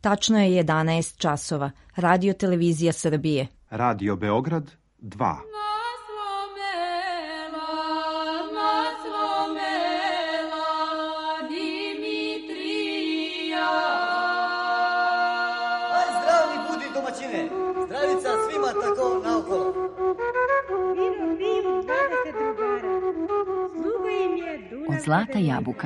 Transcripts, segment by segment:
Tačno je 11 časova. Radio Televizija Srbije. Radio Beograd 2. Zdravi budi domaćine. Zdravica svima tako naokolo. Od Zlata jabuka.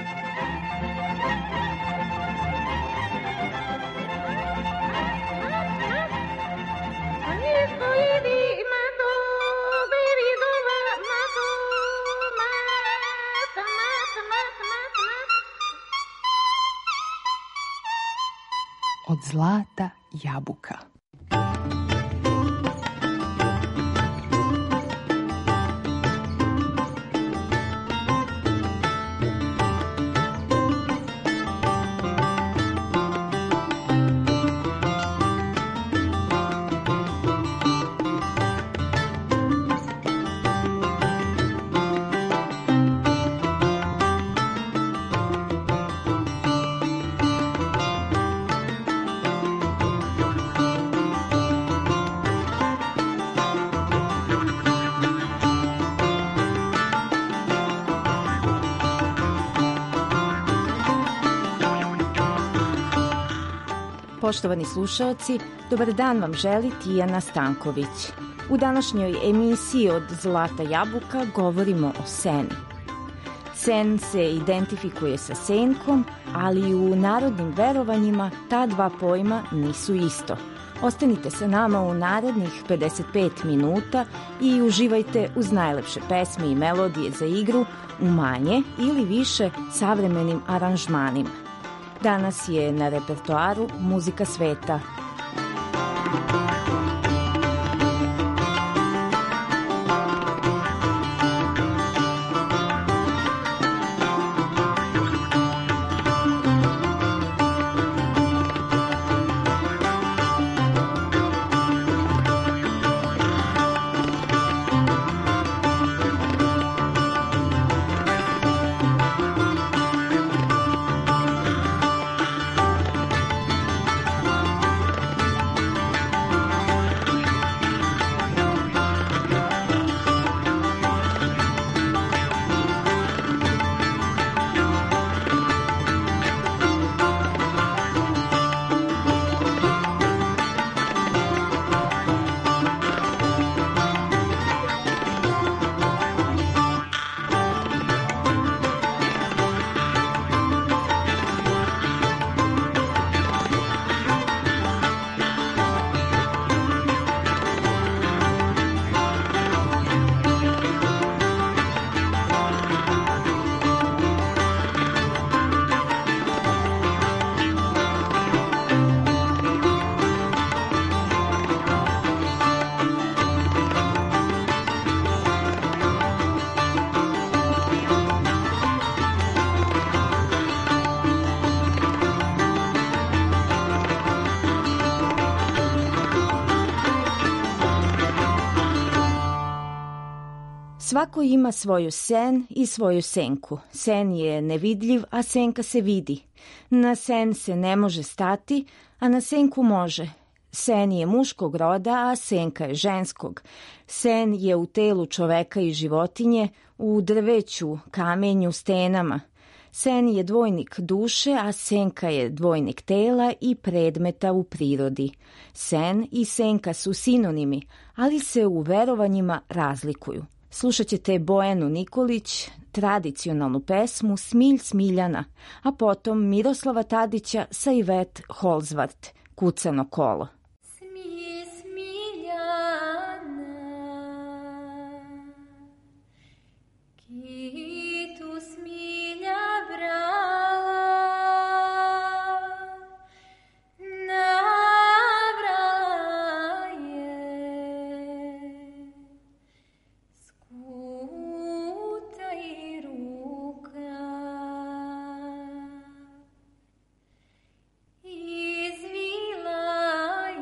Od Zlata jabuka. Poštovani slušaoci, dobar dan vam želi Tijana Stanković. U današnjoj emisiji Od Zlata jabuka govorimo o seni. Sen se identifikuje sa senkom, ali u narodnim verovanjima ta dva pojma nisu isto. Ostanite sa nama u narednih 55 minuta i uživajte uz najlepše pesme i melodije za igru u manje ili više savremenim aranžmanima. Danas je na repertoaru muzika sveta. Svako ima svoju sen i svoju senku. Sen je nevidljiv, a senka se vidi. Na sen se ne može stati, a na senku može. Sen je muškog roda, a senka je ženskog. Sen je u telu čoveka i životinje, u drveću, kamenju, stenama. Sen je dvojnik duše, a senka je dvojnik tela i predmeta u prirodi. Sen i senka su sinonimi, ali se u verovanjima razlikuju. Slušat ćete Bojanu Nikolić, tradicionalnu pesmu Smilj Smiljana, a potom Miroslava Tadića sa Ivet Holzvart, Kucano kolo. Izvila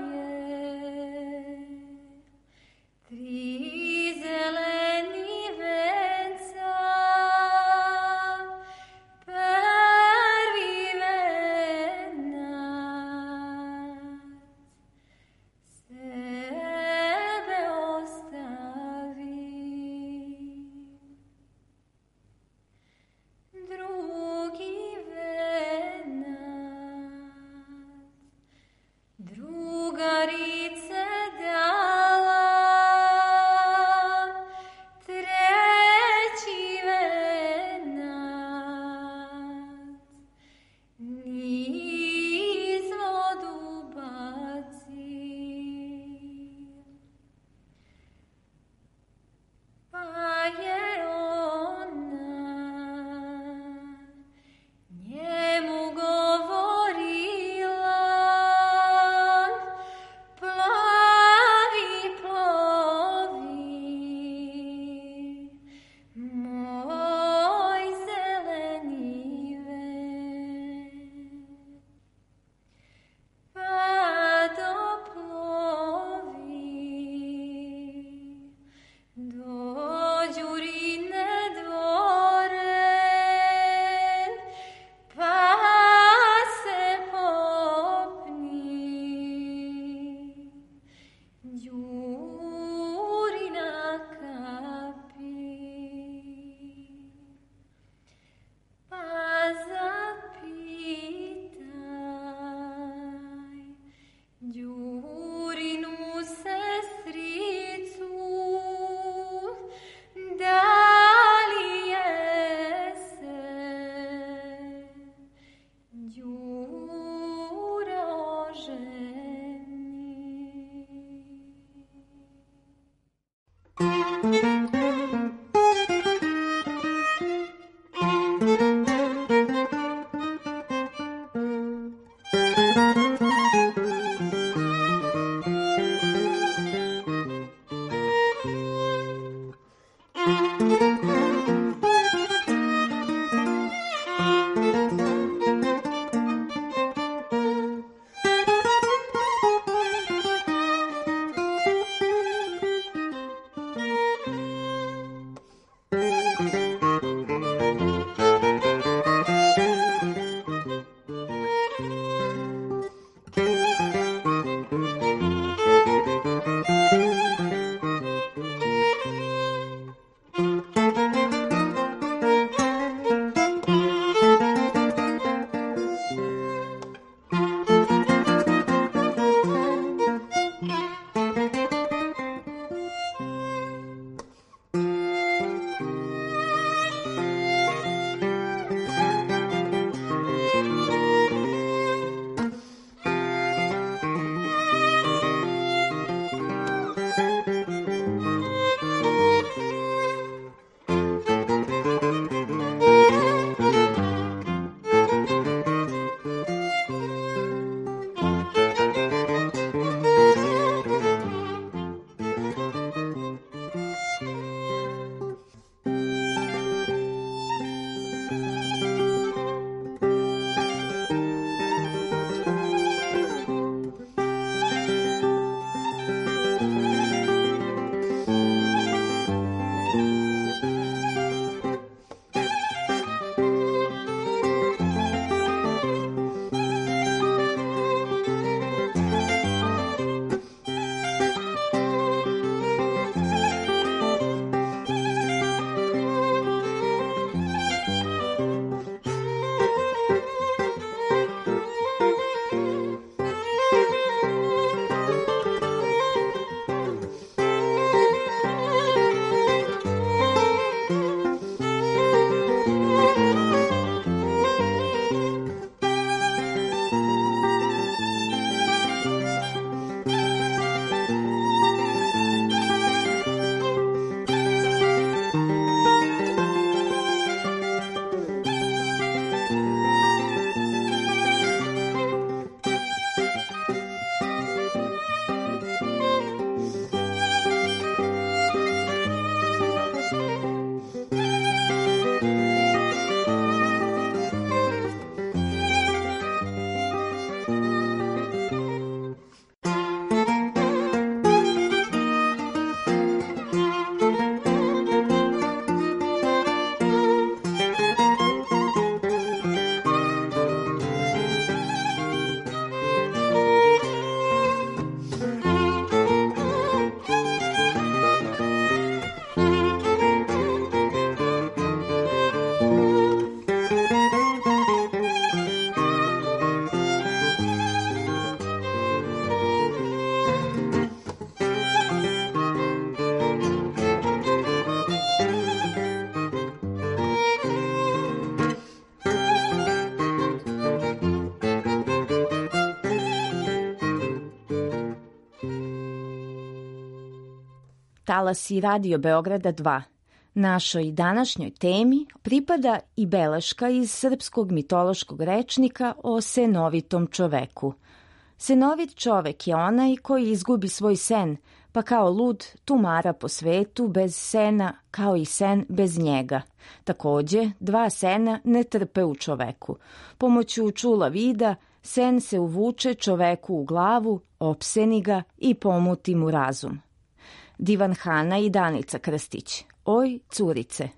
Talasi Radio Beograda 2. Našoj današnjoj temi pripada i beleška iz srpskog mitološkog rečnika o senovitom čoveku. Senovit čovek je onaj koji izgubi svoj sen, pa kao lud tumara po svetu bez sena, kao i sen bez njega. Takođe, dva sena ne trpe u čoveku. Pomoću čula vida, sen se uvuče čoveku u glavu, opseni ga i pomuti mu razum. Divan Hana i Danica Krstić. Oj, curice.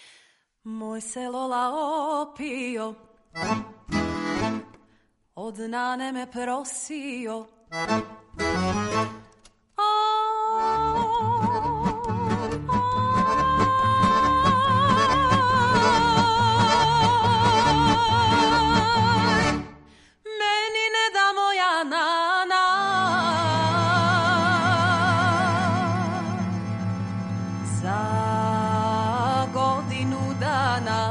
Moj se Lola opio, od nane me prosio, meni ne da moja nana, za godinu dana.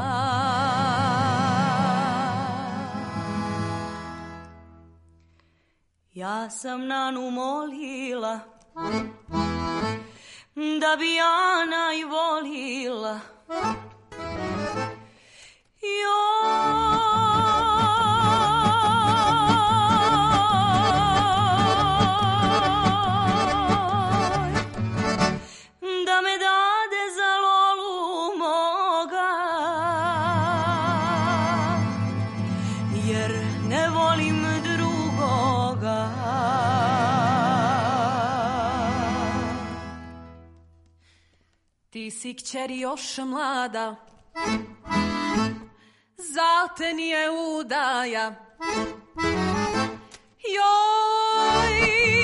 Ja sam nanu molila, da bi ja najvolila. Da me dade za lolu moga, jer ne volim drugoga. Ti si kćeri još mlada, za te nije udaja. Joj,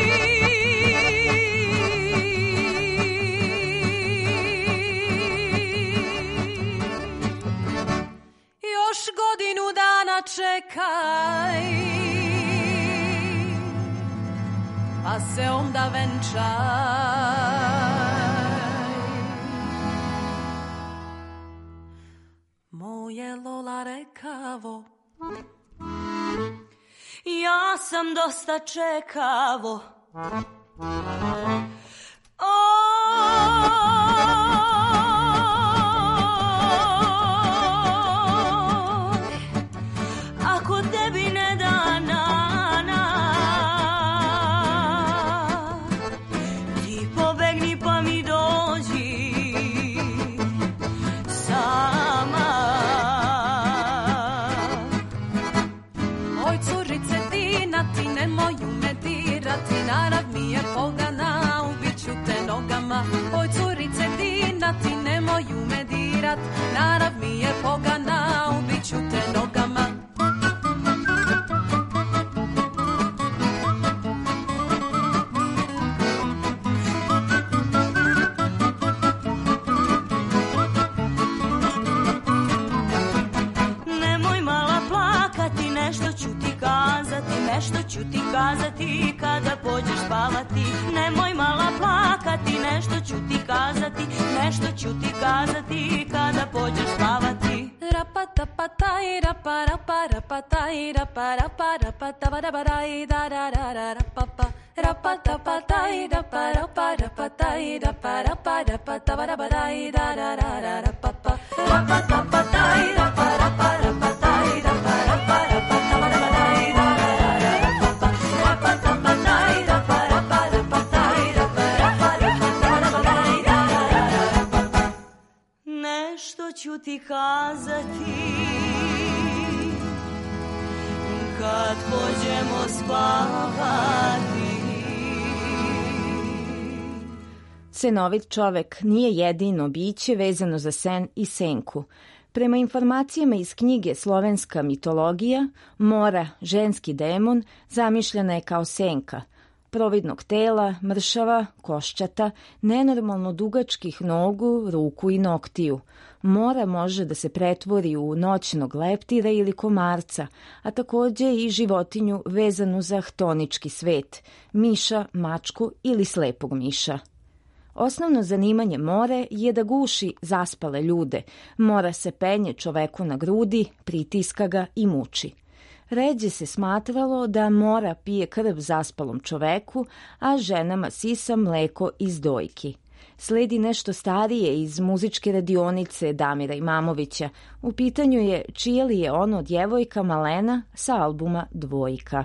još godinu dana čekaj, pa se onda venčaj. Moje Lola rekavo, ja sam dosta čekavo. Ako tebi ne da nana, ti pobegni pa mi dođi sama. Oj curice Dina, ti nemoju me dirati, narav mi je pogana, ubiću te nogama. Oj curice Dina, ti nemoju me dirat, narav mi je pogana, ubiću te nogama. Nešto ću ti kazati kada pođeš spavati. Nemoj mala plakati, nešto ću ti kazati. Nešto ću ti kazati kada pođeš spavati. Rapatapataj, raparaparapataij, raparaparapatavarabarai, dararararapapa. Rapatapataj, raparaparapataij, raparaparapatavarabarai, dararararapapa. Rapatapataj, raparaparapataij, raparaparapatavarabarai, nešto ću ti kazati kad pođemo spavati. Senovit čovek nije jedino biće vezano za sen i senku. Prema informacijama iz knjige Slovenska mitologija, Mora, ženski demon, zamišljena je kao senka, providnog tela, mršava, koščata, nenormalno dugačkih nogu, ruku i noktiju. Mora može da se pretvori u noćnog leptira ili komarca, a takođe i životinju vezanu za htonički svet, miša, mačku ili slepog miša. Osnovno zanimanje more je da guši zaspale ljude. Mora se penje čoveku na grudi, pritiska ga i muči. Ređe se smatralo da mora pije krv zaspalom čoveku, a ženama sisa mleko iz dojki. Sledi nešto starije iz muzičke radionice Damira Imamovića. U pitanju je čije li je ono djevojka Malena sa albuma Dvojka.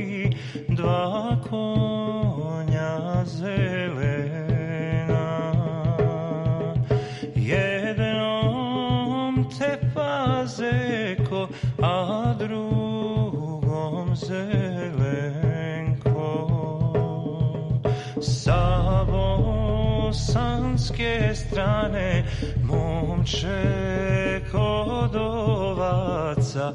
Dva konja zelena turske strane, momče kod ovaca,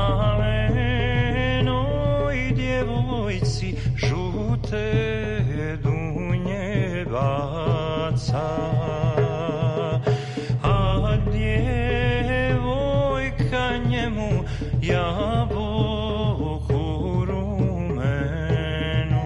malenoj djevojci žute dunje baca. A djevojka njemu jabuku rumenu.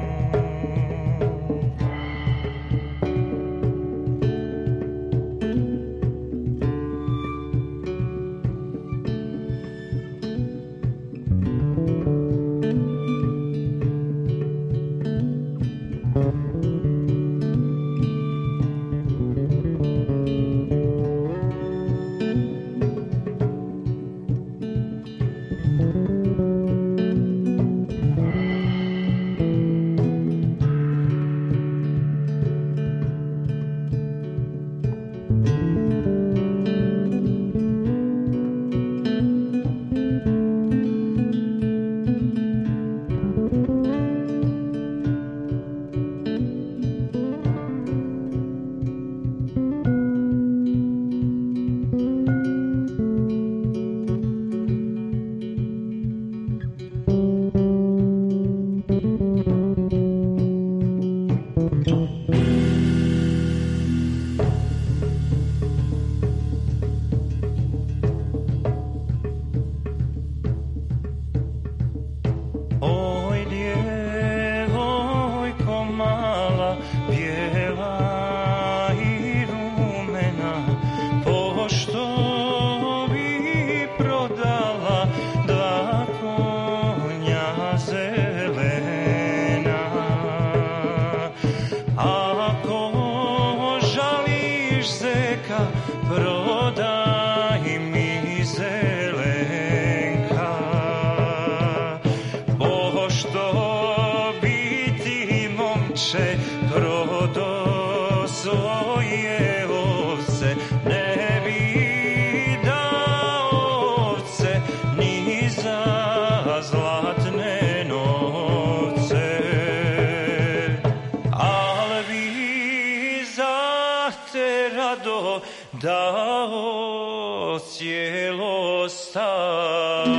dao cijelo stado.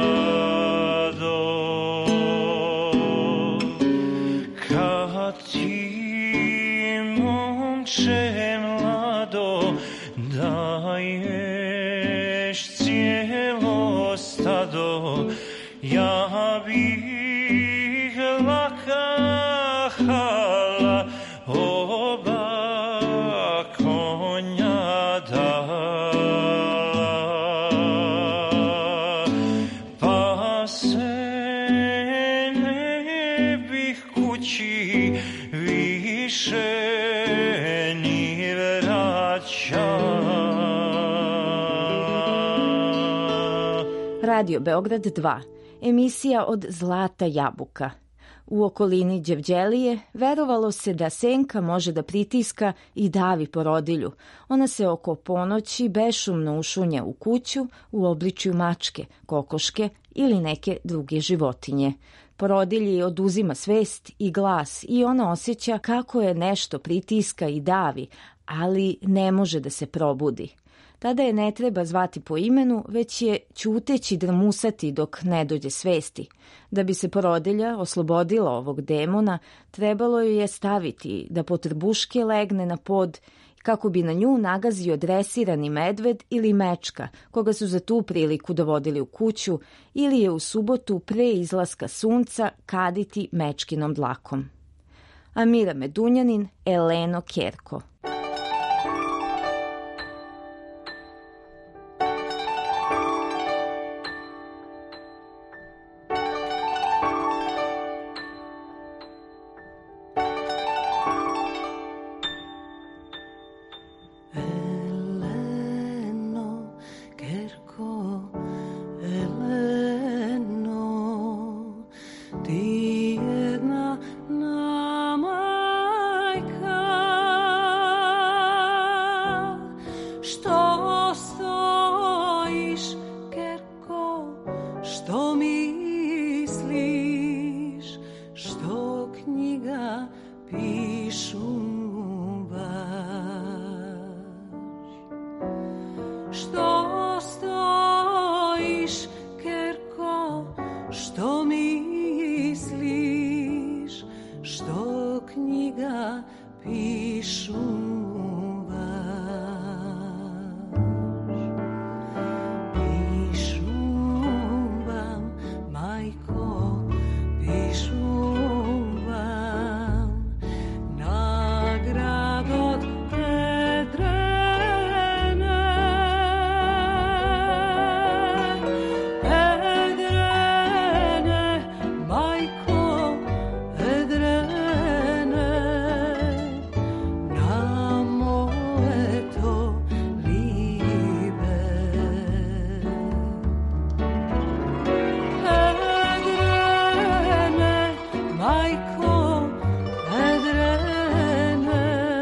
Kad ti, momče mlado, daješ cijelo stado, ja bih lakahala oba konja dala, pa se ne bih kući više ni vraćala. Radio Beograd 2, emisija od Zlata jabuka. U okolini Đevđelije verovalo se da senka može da pritiska i davi porodilju. Ona se oko ponoći bešumno ušunja u kuću u obličju mačke, kokoške ili neke druge životinje. Porodilji oduzima svest i glas i ona osjeća kako je nešto pritiska i davi, ali ne može da se probudi. Tada je ne treba zvati po imenu, već je ćuteći drmusati dok ne dođe svesti. Da bi se porodilja oslobodila ovog demona, trebalo ju je staviti da po trbuške legne na pod, kako bi na nju nagazio dresirani medved ili mečka, koga su za tu priliku dovodili u kuću, ili je u subotu pre izlaska sunca kaditi mečkinom dlakom. Amira Medunjanin, Eleno Kerko. majko vedrene,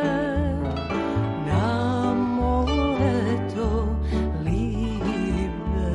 na more to libe.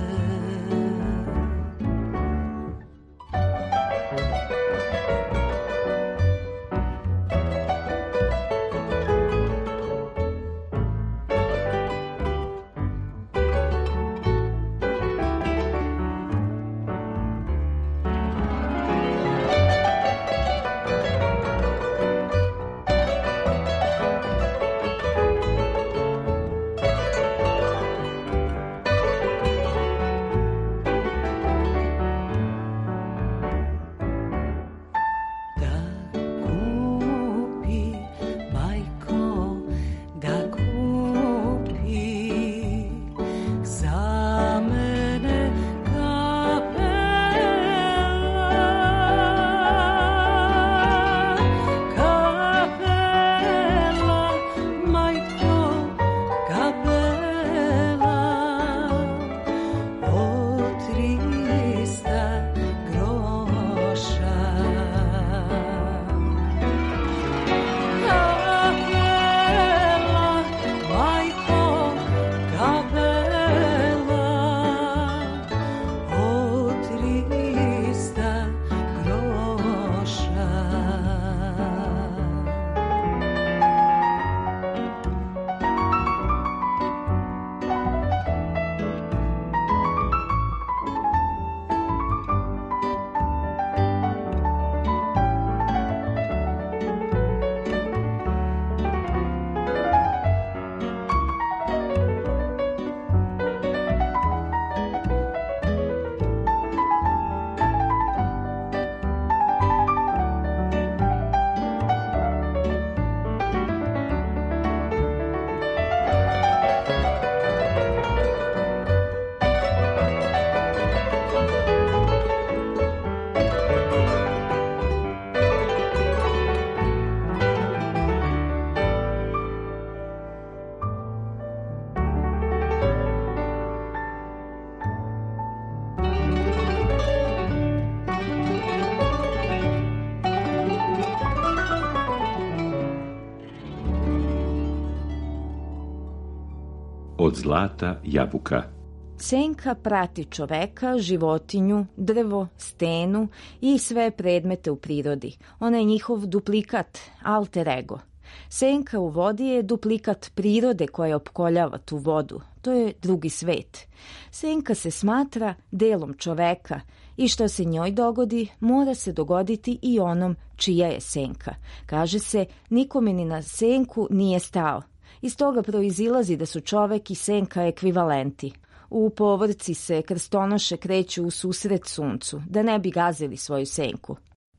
Od zlata jabuka. Senka prati čoveka, životinju, drvo, stenu i sve predmete u prirodi. Ona je njihov duplikat, alter ego. Senka u vodi je duplikat prirode koja opkoljava tu vodu. To je drugi svet. Senka se smatra delom čoveka i što se njoj dogodi, mora se dogoditi i onom čija je senka. Kaže se, nikome ni na senku nije stao. Iz toga proizilazi da su čovek i senka ekvivalenti. U povorci se krstonoše kreću u susret suncu, da ne bi gazili svoju senku.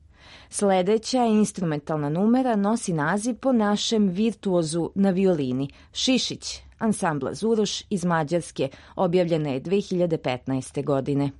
Sledeća instrumentalna numera nosi naziv po našem virtuozu na violini, Šišić, ansambla Zuroš iz Mađarske, objavljena je 2015. godine.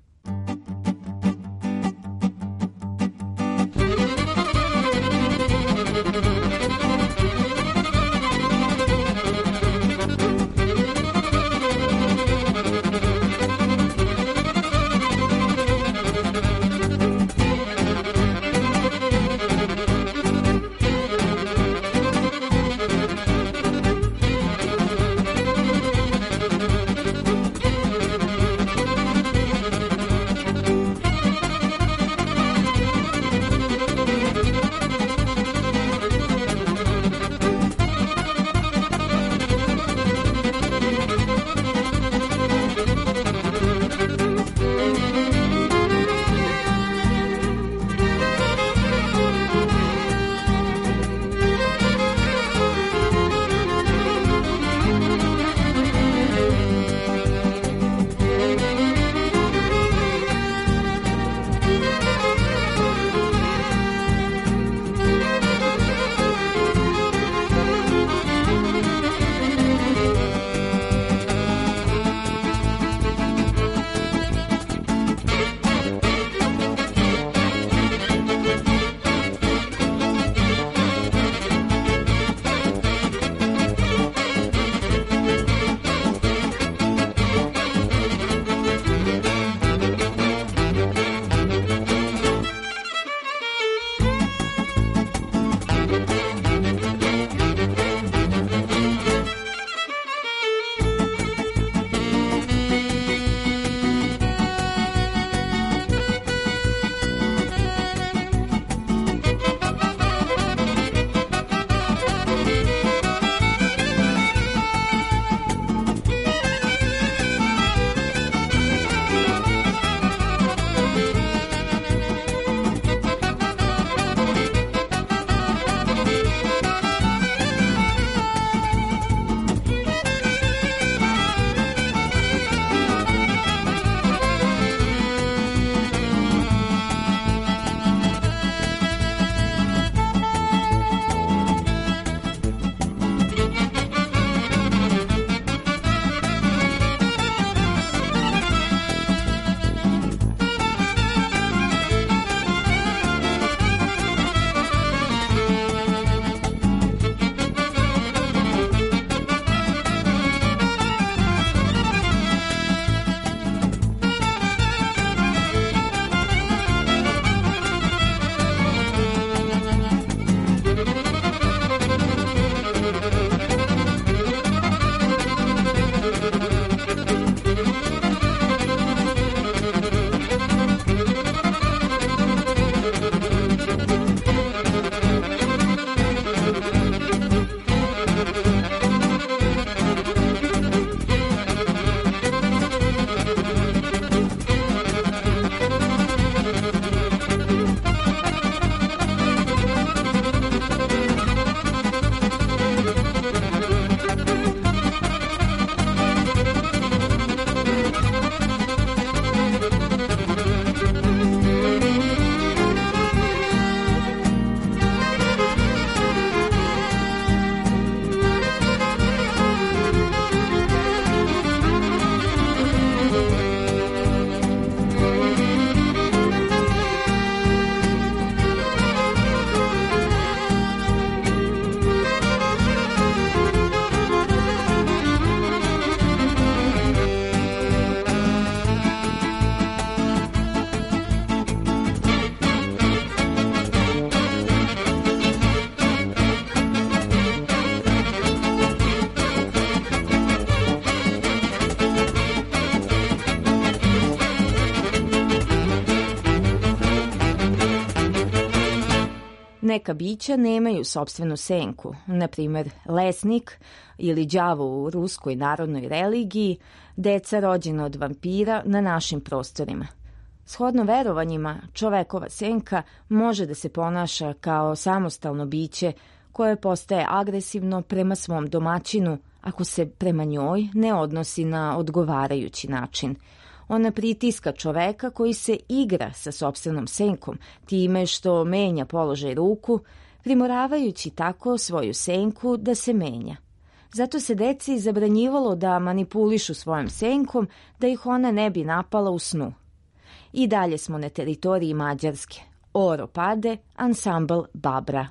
Neka bića nemaju sopstvenu senku, na primjer lesnik ili đavo u ruskoj narodnoj religiji, deca rođena od vampira na našim prostorima. Shodno verovanjima, čovekova senka može da se ponaša kao samostalno biće koje postaje agresivno prema svom domaćinu ako se prema njoj ne odnosi na odgovarajući način. Ona pritiska čoveka koji se igra sa sopstvenom senkom, time što menja položaj ruku, primoravajući tako svoju senku da se menja. Zato se deci zabranjivalo da manipulišu svojom senkom, da ih ona ne bi napala u snu. I dalje smo na teritoriji Mađarske. Oro pade, ansambl Babra.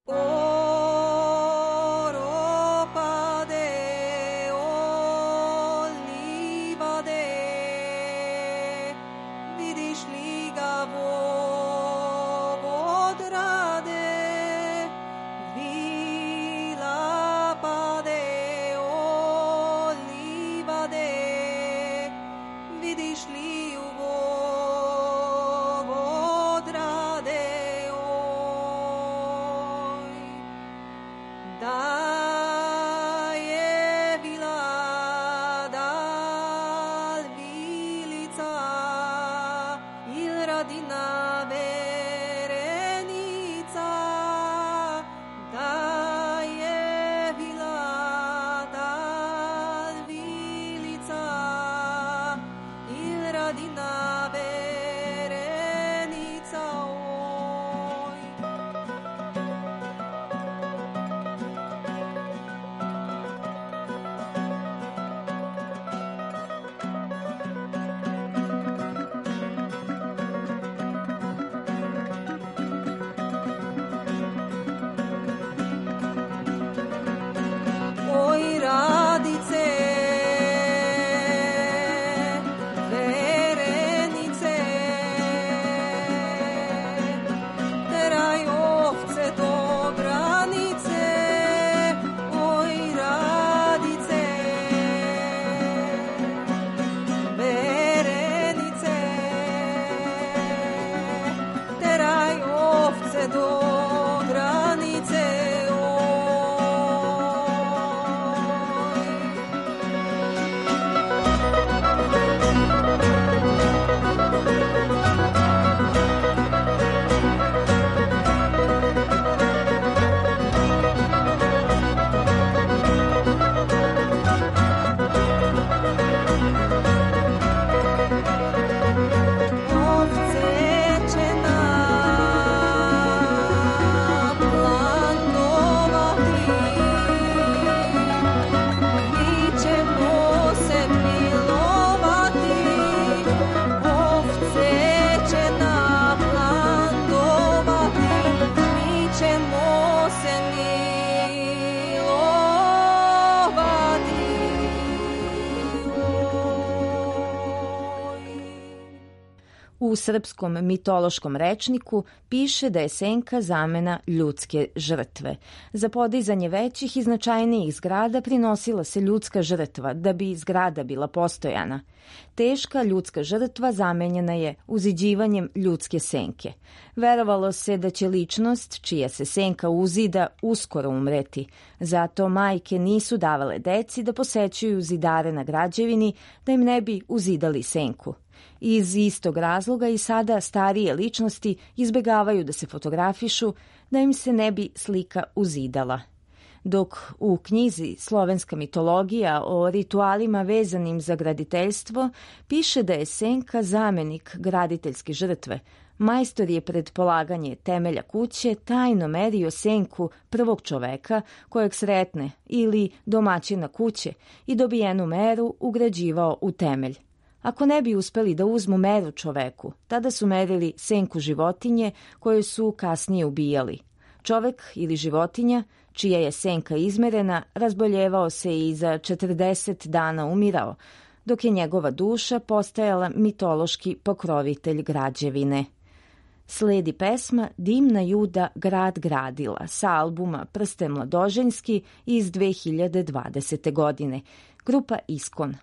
U srpskom mitološkom rečniku piše da je senka zamena ljudske žrtve. Za podizanje većih i značajnijih zgrada prinosila se ljudska žrtva da bi zgrada bila postojana. Teška ljudska žrtva zamenjena je uziđivanjem ljudske senke. Verovalo se da će ličnost čija se senka uzida uskoro umreti. Zato majke nisu davale deci da posećuju zidare na građevini da im ne bi uzidali senku. Iz istog razloga i sada starije ličnosti izbegavaju da se fotografišu da im se ne bi slika uzidala. Dok u knjizi Slovenska mitologija o ritualima vezanim za graditeljstvo piše da je senka zamenik graditeljske žrtve, majstor je pred polaganje temelja kuće tajno merio senku prvog čoveka kojeg sretne ili domaćina kuće i dobijenu meru ugrađivao u temelj. Ako ne bi uspeli da uzmu meru čoveku, tada su merili senku životinje koje su kasnije ubijali. Čovek ili životinja, čija je senka izmerena, razboljevao se i za 40 dana umirao, dok je njegova duša postajala mitološki pokrovitelj građevine. Sledi pesma Dimna Juda grad gradila sa albuma Prste mladoženjski iz 2020. godine. Grupa Iskon.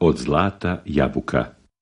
Od zlata jabuka.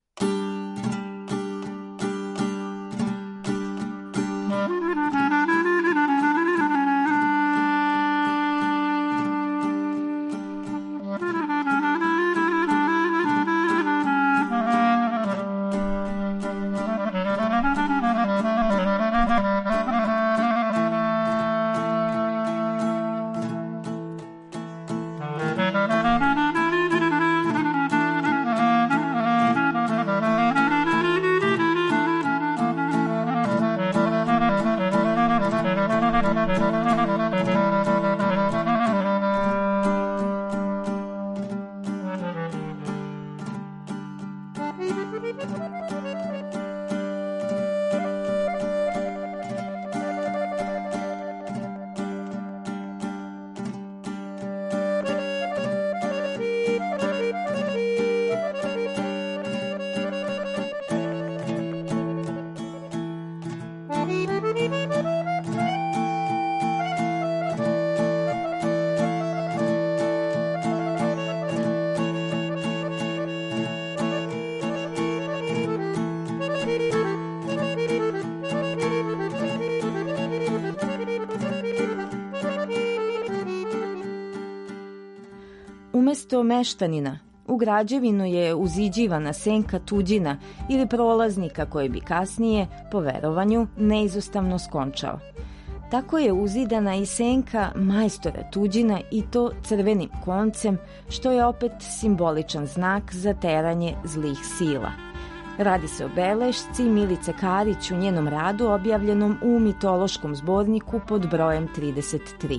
Umesto meštanina, u građevinu je uziđivana senka tuđina ili prolaznika koji bi kasnije, po verovanju, neizostavno skončao. Tako je uzidana i senka majstora tuđina i to crvenim koncem, što je opet simboličan znak za teranje zlih sila. Radi se o belešci Milice Karić u njenom radu objavljenom u mitološkom zborniku pod brojem 33.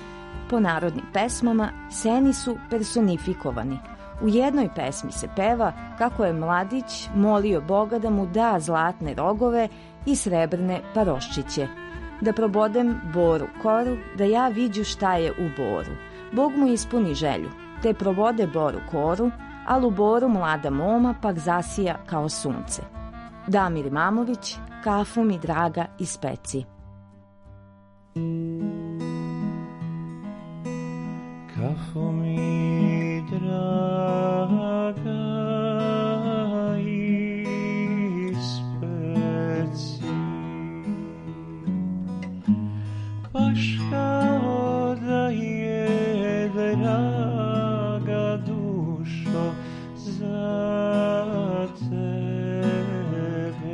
Po narodnim pesmama, seni su personifikovani. U jednoj pesmi se peva kako je mladić molio Boga da mu da zlatne rogove i srebrne paroščiće, da probodem boru koru, da ja viđu šta je u boru. Bog mu ispuni želju, te probode boru koru, al u boru mlada moma pak zasija kao sunce. Damir Mamović, Kafu mi draga ispeci. Kafu mi draga ispeci, baš kao da je draga dušo za tebe.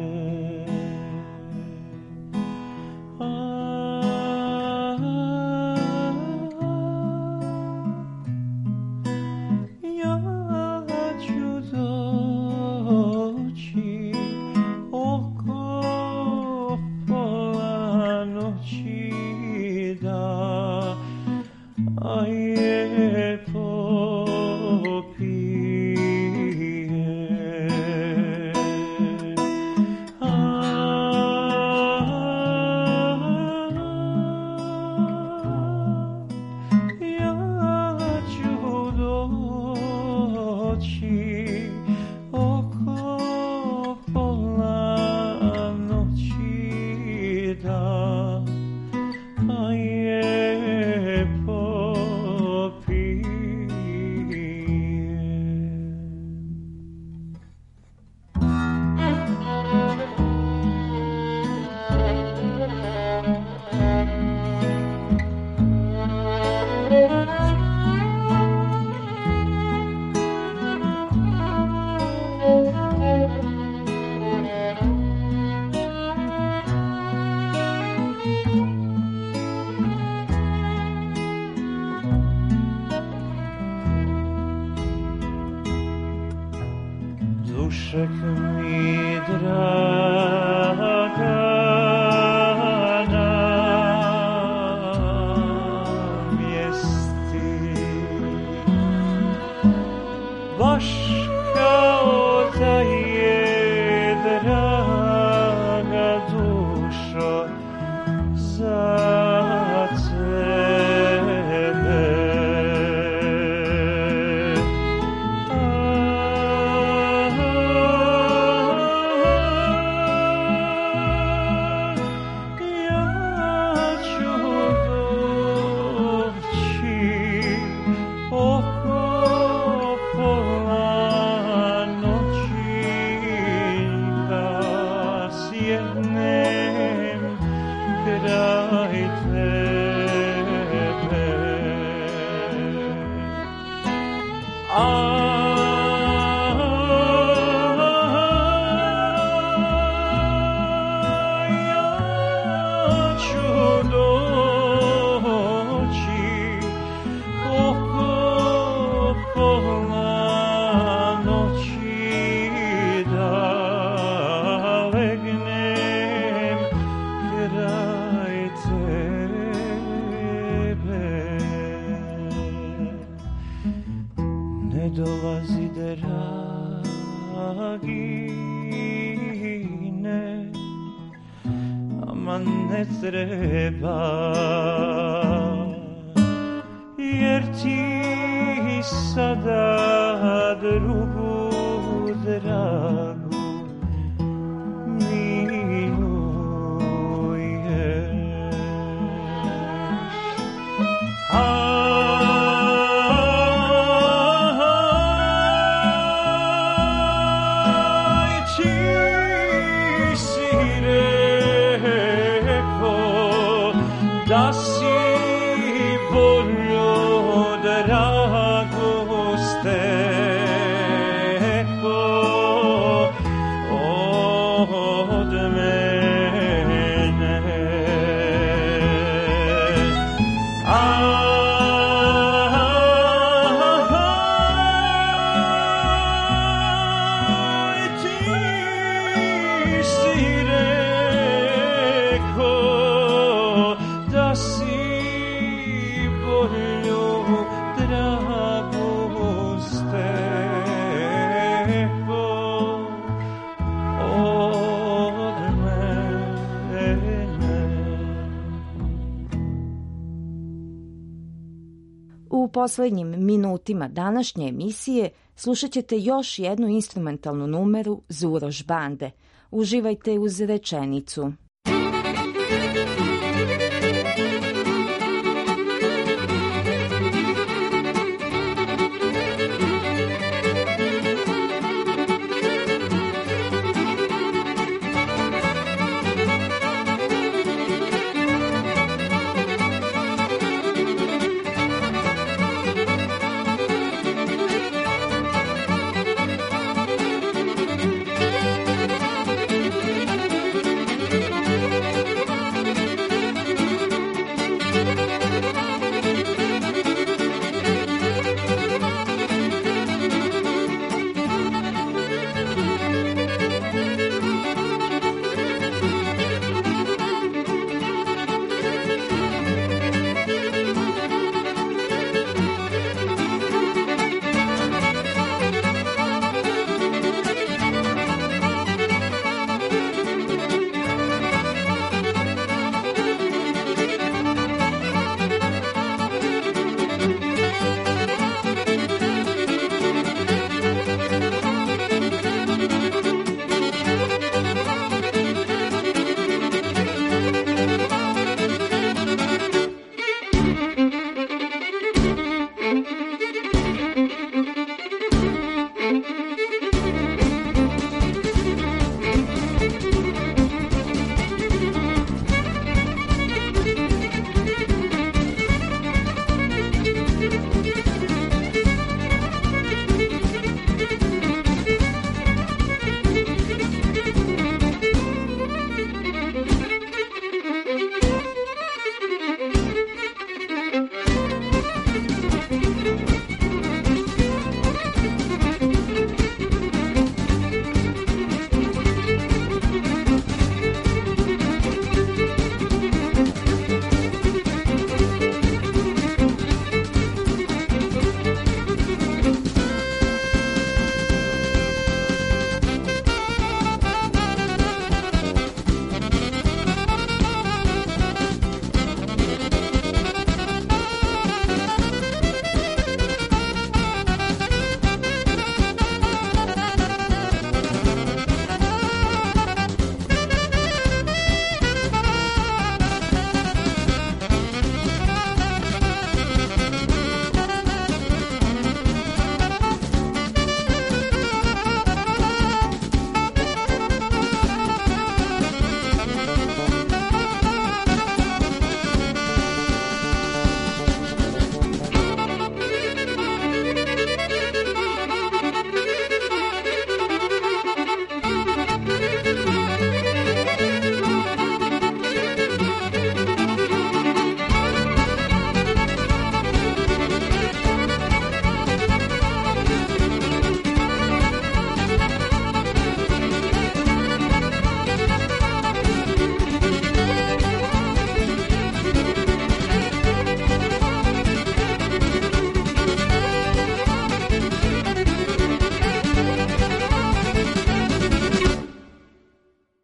Dušek mi draga namjesti, baš kao da je draga dušo za oko pola ne dolazi dragi, ne, ama ne treba, jer ti sada drugu dragu da si volju dragu steko od mene. Ti si reko da si volju dragu steko od mene. U poslednjim minutima današnje emisije slušat ćete još jednu instrumentalnu numeru Zuroš bande. Uživajte uz rečenicu.